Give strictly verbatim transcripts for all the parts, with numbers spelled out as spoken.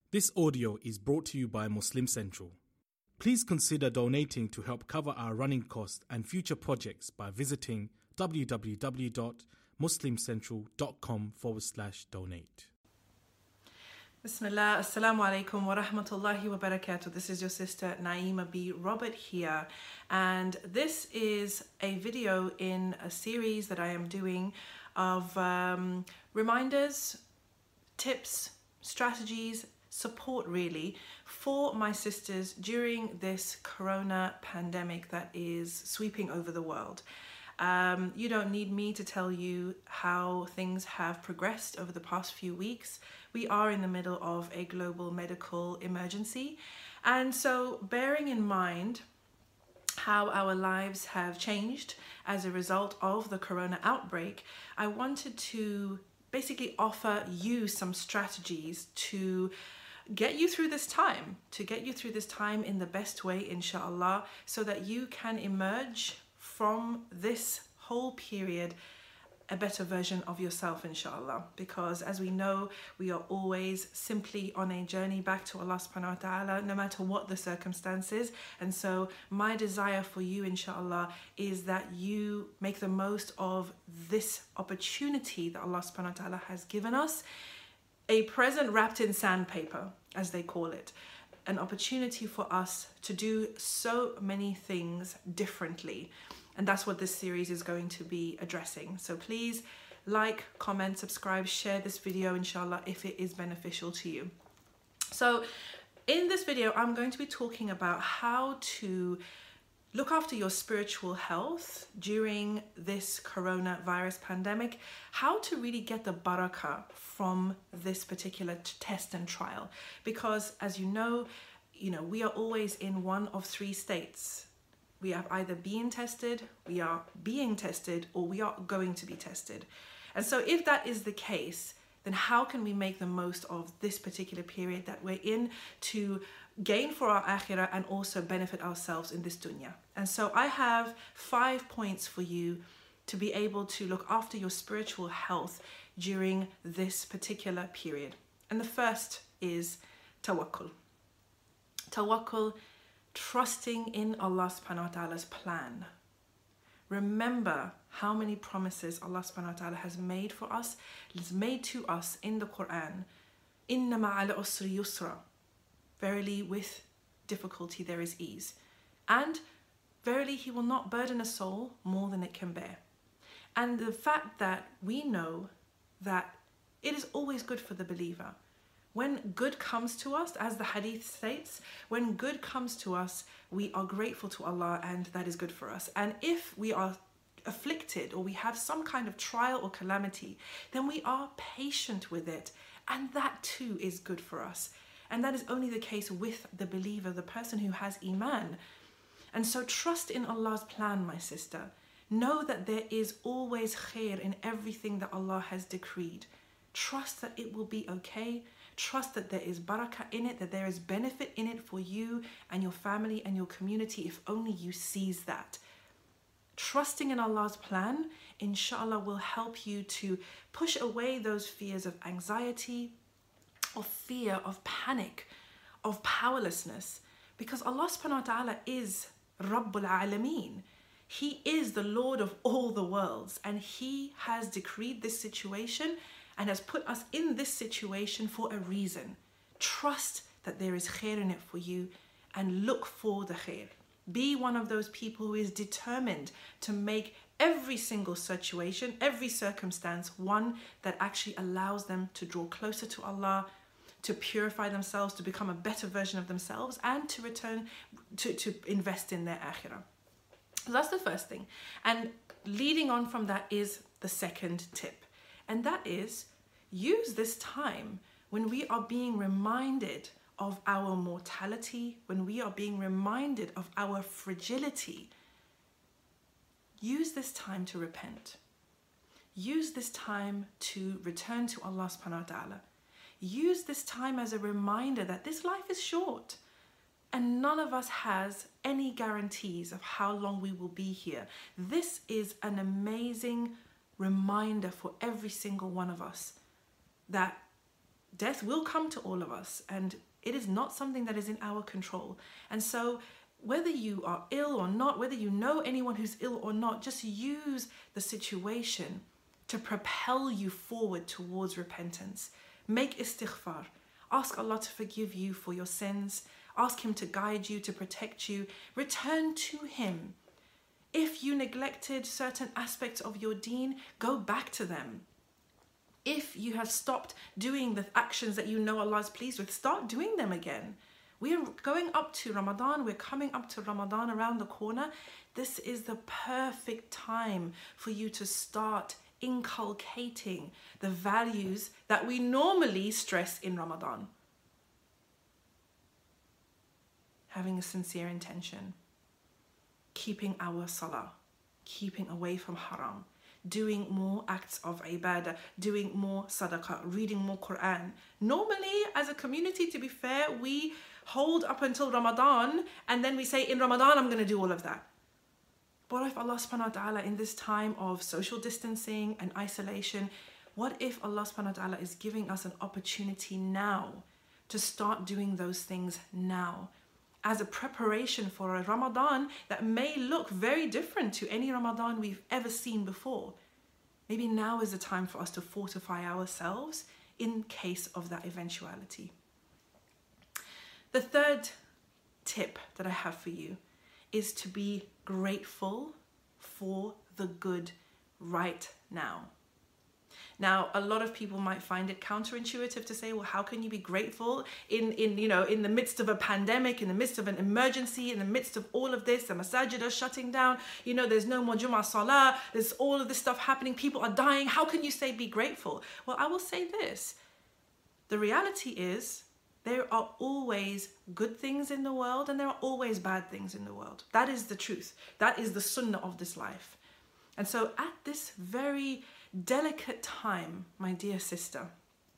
This audio is brought to you by Muslim Central. Please consider donating to help cover our running costs and future projects by visiting www.muslimcentral.com forward slash donate. Bismillah, assalamu alaikum wa rahmatullahi wa barakatuh. This is your sister Naima B. Robert here, and this is a video in a series that I am doing of um, reminders, tips, strategies, support really for my sisters during this corona pandemic that is sweeping over the world. Um, you don't need me to tell you how things have progressed over the past few weeks. We are in the middle of a global medical emergency, and so bearing in mind how our lives have changed as a result of the corona outbreak, I wanted to basically offer you some strategies to get you through this time, to get you through this time in the best way, inshallah, so that you can emerge from this whole period a better version of yourself, inshallah. Because as we know, we are always simply on a journey back to Allah subhanahu wa ta'ala, no matter what the circumstances. And so my desire for you, inshallah, is that you make the most of this opportunity that Allah subhanahu wa ta'ala has given us, a present wrapped in sandpaper, as they call it, an opportunity for us to do so many things differently. And that's what this series is going to be addressing. So please like, comment, subscribe, share this video, inshallah, if it is beneficial to you. So in this video, I'm going to be talking about how to look after your spiritual health during this coronavirus pandemic, how to really get the barakah from this particular test and trial. Because as you know, you know, we are always in one of three states. We have either been tested, we are being tested, or we are going to be tested. And so if that is the case, then how can we make the most of this particular period that we're in to gain for our akhirah and also benefit ourselves in this dunya? And so I have five points for you to be able to look after your spiritual health during this particular period. And the first is tawakkul. Tawakkul, trusting in Allah subhanahu wa ta'ala's plan. Remember how many promises Allah subhanahu wa ta'ala has made for us, has made to us in the Quran. Inna ma'al usri yusra. Verily, with difficulty there is ease. And verily, He will not burden a soul more than it can bear. And the fact that we know that it is always good for the believer. When good comes to us, as the hadith states, when good comes to us, we are grateful to Allah, and that is good for us. And if we are afflicted or we have some kind of trial or calamity, then we are patient with it, and that too is good for us. And that is only the case with the believer, the person who has iman. And so trust in Allah's plan, my sister. Know that there is always khair in everything that Allah has decreed. Trust that it will be okay. Trust that there is barakah in it, that there is benefit in it for you and your family and your community, if only you seize that. Trusting in Allah's plan, inshallah, will help you to push away those fears of anxiety, of fear, of panic, of powerlessness. Because Allah subhanahu wa ta'ala is Rabbul Alameen. He is the Lord of all the worlds, and He has decreed this situation and has put us in this situation for a reason. Trust that there is khair in it for you and look for the khair. Be one of those people who is determined to make every single situation, every circumstance, one that actually allows them to draw closer to Allah, to purify themselves, to become a better version of themselves, and to return, to, to invest in their akhirah. So that's the first thing. And leading on from that is the second tip. And that is, use this time when we are being reminded of our mortality, when we are being reminded of our fragility. Use this time to repent. Use this time to return to Allah subhanahu wa ta'ala. Use this time as a reminder that this life is short. And none of us has any guarantees of how long we will be here. This is an amazing reminder for every single one of us that death will come to all of us, and it is not something that is in our control. And so whether you are ill or not, whether you know anyone who's ill or not, just use the situation to propel you forward towards repentance. Make istighfar. Ask Allah to forgive you for your sins. Ask Him to guide you, to protect you. Return to Him. If you neglected certain aspects of your deen, go back to them. If you have stopped doing the actions that you know Allah is pleased with, start doing them again. We are going up to Ramadan. We're coming up to Ramadan around the corner. This is the perfect time for you to start inculcating the values that we normally stress in Ramadan. Having a sincere intention, keeping our salah, keeping away from haram, doing more acts of ibadah, doing more sadaqah, reading more Quran. Normally, as a community, to be fair, we hold up until Ramadan and then we say, in Ramadan, I'm going to do all of that. But what if Allah subhanahu wa ta'ala, in this time of social distancing and isolation, what if Allah subhanahu wa ta'ala is giving us an opportunity now to start doing those things now, as a preparation for a Ramadan that may look very different to any Ramadan we've ever seen before? Maybe now is the time for us to fortify ourselves in case of that eventuality. The third tip that I have for you is to be grateful for the good right now. Now, a lot of people might find it counterintuitive to say, well, how can you be grateful in, in, you know, in the midst of a pandemic, in the midst of an emergency, in the midst of all of this, the masajid are shutting down, you know, there's no more Jummah Salah, there's all of this stuff happening, people are dying. How can you say be grateful? Well, I will say this. The reality is there are always good things in the world and there are always bad things in the world. That is the truth. That is the sunnah of this life. And so at this very delicate time, my dear sister,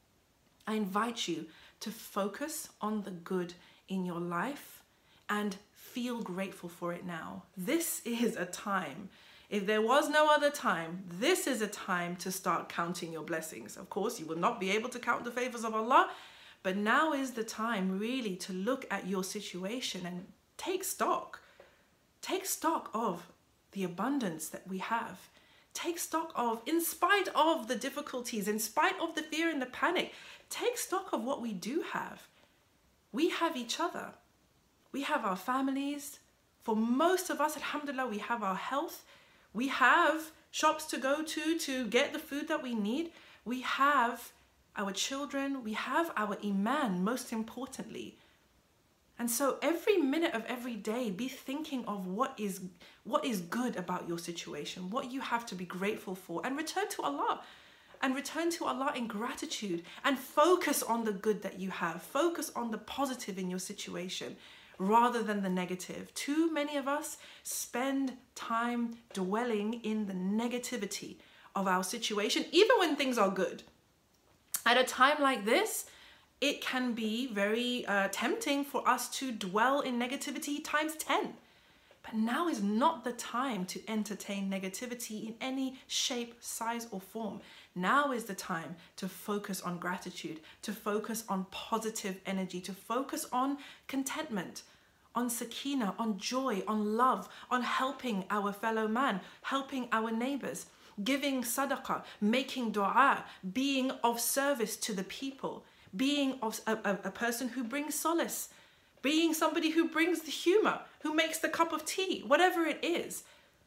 I invite you to focus on the good in your life and feel grateful for it now. This is a time. If there was no other time, this is a time to start counting your blessings. Of course, you will not be able to count the favors of Allah, but now is the time really to look at your situation and take stock. Take stock of the abundance that we have. Take stock of, in spite of the difficulties, in spite of the fear and the panic, take stock of what we do have. We have each other. We have our families. For most of us, alhamdulillah, we have our health. We have shops to go to to get the food that we need. We have our children. We have our iman, most importantly. And so every minute of every day, be thinking of what is what is good about your situation, what you have to be grateful for, and return to Allah. And return to Allah in gratitude and focus on the good that you have. Focus on the positive in your situation rather than the negative. Too many of us spend time dwelling in the negativity of our situation, even when things are good. At a time like this, it can be very uh, tempting for us to dwell in negativity times ten. But now is not the time to entertain negativity in any shape, size, or form. Now is the time to focus on gratitude, to focus on positive energy, to focus on contentment, on sakina, on joy, on love, on helping our fellow man, helping our neighbors, giving sadaqah, making dua, being of service to the people, being of a, a, a person who brings solace, being somebody who brings the humor, who makes the cup of tea, whatever it is.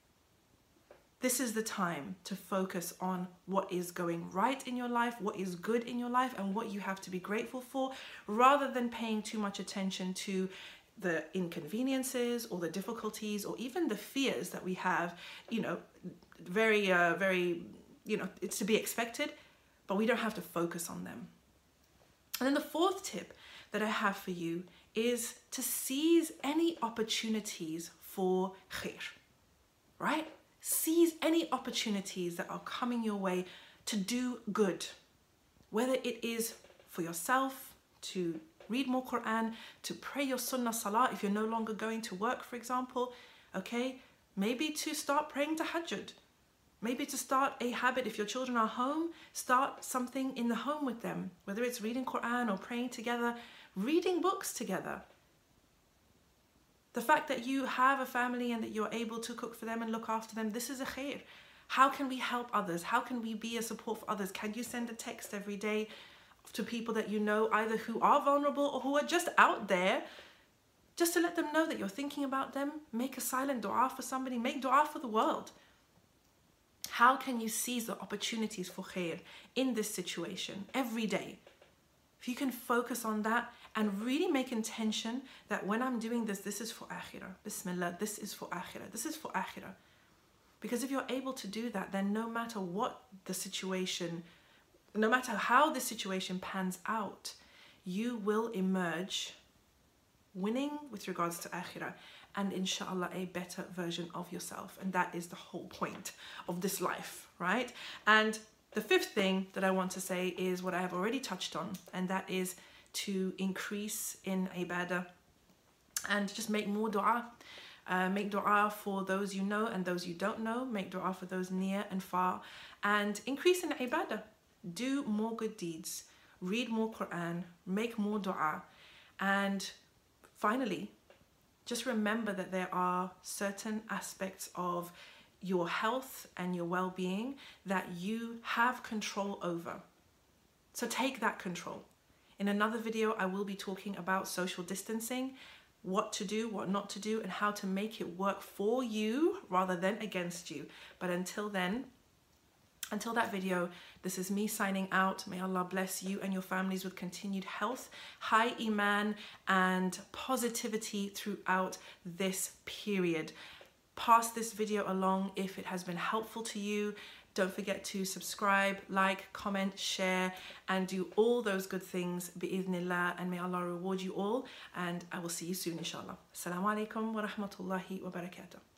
This is the time to focus on what is going right in your life, what is good in your life, and what you have to be grateful for, rather than paying too much attention to the inconveniences or the difficulties or even the fears that we have. You know, very, uh, very, you know, it's to be expected, but we don't have to focus on them. And then the fourth tip that I have for you is to seize any opportunities for khair, right? Seize any opportunities that are coming your way to do good, whether it is for yourself, to read more Quran, to pray your sunnah salah if you're no longer going to work, for example, okay? Maybe to start praying tahajjud. Maybe to start a habit, if your children are home, start something in the home with them, whether it's reading Quran or praying together, reading books together. The fact that you have a family and that you're able to cook for them and look after them, this is a khair. How can we help others? How can we be a support for others? Can you send a text every day to people that you know, either who are vulnerable or who are just out there, just to let them know that you're thinking about them? Make a silent dua for somebody, make dua for the world. How can you seize the opportunities for khair in this situation every day? If you can focus on that and really make intention that when I'm doing this, this is for akhirah. Bismillah, this is for akhirah. This is for akhirah. Because if you're able to do that, then no matter what the situation, no matter how the situation pans out, you will emerge winning with regards to akhirah, and inshallah a better version of yourself. And that is the whole point of this life, right? And the fifth thing that I want to say is what I have already touched on, and that is to increase in ibadah and just make more dua. Uh, make dua for those you know and those you don't know. Make dua for those near and far, and increase in ibadah. Do more good deeds, read more Quran, make more dua, and finally, just remember that there are certain aspects of your health and your well-being that you have control over. So take that control. In another video, I will be talking about social distancing, what to do, what not to do, and how to make it work for you rather than against you. But until then, until that video, this is me signing out. May Allah bless you and your families with continued health, high iman, and positivity throughout this period. Pass this video along if it has been helpful to you. Don't forget to subscribe, like, comment, share, and do all those good things, bi'idhnillah, and may Allah reward you all. And I will see you soon, inshallah. Assalamu alaikum wa rahmatullahi wa barakatuh.